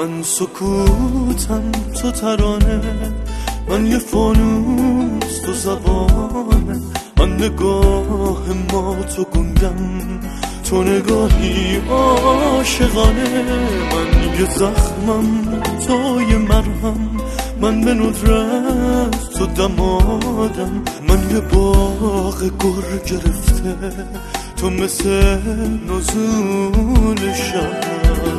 من سکوتم تو ترانه، من یه فانوس تو زبانه، من نگاه ما تو گنگم، تو نگاهی عاشقانه. من یه زخمم تو یه مرهم، من به ندرت تو دمادم، من یه باغ گر گرفته، تو مثل نزول شب.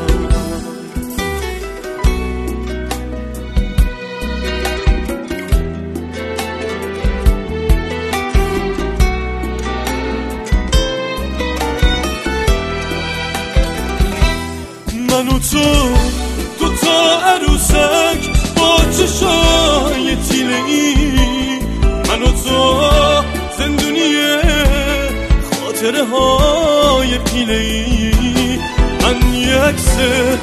من و تو تا عروسک با چشای تیله‌ای، من و تو زندونیه خاطره های پیله‌ای، من یه عکس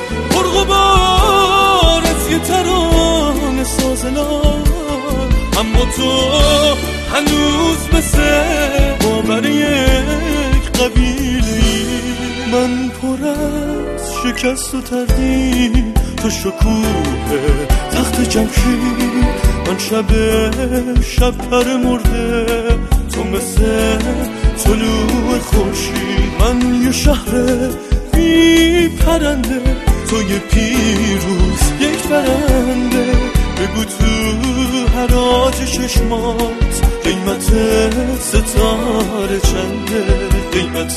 پرغبار از یه ترانه سازلان، اما تو هنوز مثل باور یک قبیله‌ای. من پر از شکست و تردید، تو شکوه تخت جمشید، من شب پر مرده، تو مثل طلوع خورشید. من یه شهر بی پرنده، تو یه پیروز یک برنده، بگو تو حراج چشمات قیمت ستاره چنده، قیمت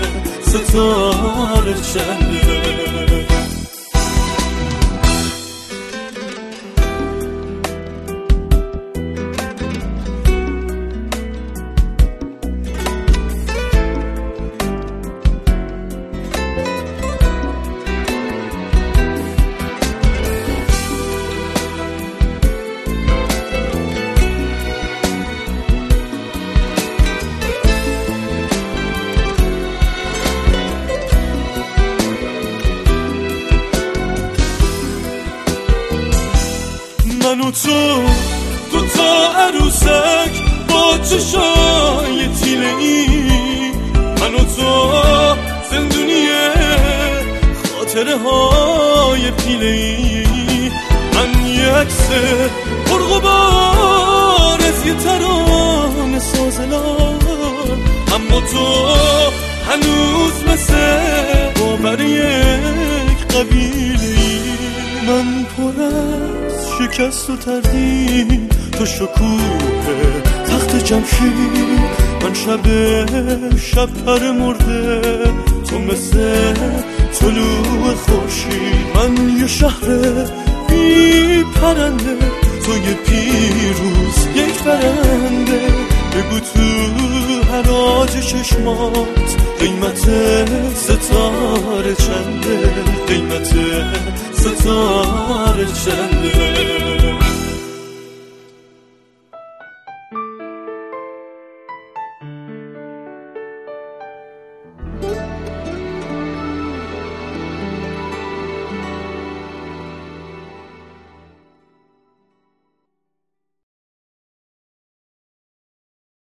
ستاره چنده. من و تو تا عروسک با چشای تیله‌ای، من و تو زندونیه خاطره های پیله‌ای، من یه عکس پرغبار از یه ترانه سازلان، اما تو هنوز مثل باور یک قبیله‌ای. من پر از شکست و تردید، تو شکوه تخت جمشید، من شب پر مرده، تو مثل طلوع خورشید. من یه شهر بی پرنده، تو یه پیروز یک برنده، بگو تو حراج چشمات قیمت ستاره چنده، قیمت ستاره چنده.